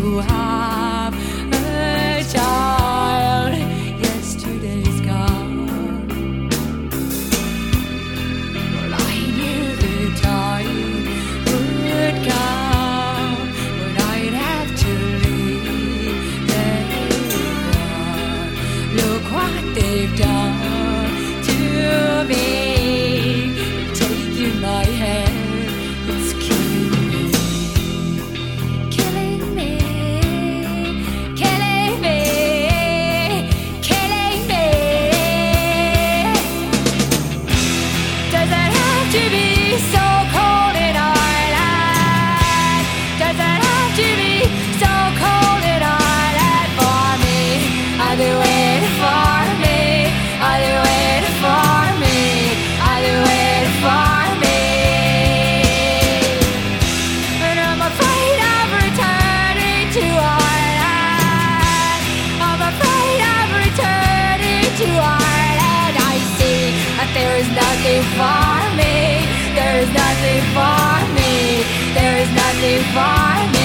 to have a child. Yesterday's gone. Well, I knew the time would come when I'd have to leave them. Look what they've done to me. They've taken my hand. It's killing me. Killing me. Killing me. Killing me. Does it have to be so cold in our life? Does it have to be so cold in our life for me? Are they waiting for me? Are they waiting for me? Are they waiting for me? And I'm afraid of returning to our life. I'm afraid of returning to our land. I see that there is nothing for me. There is nothing for me. There is nothing for me.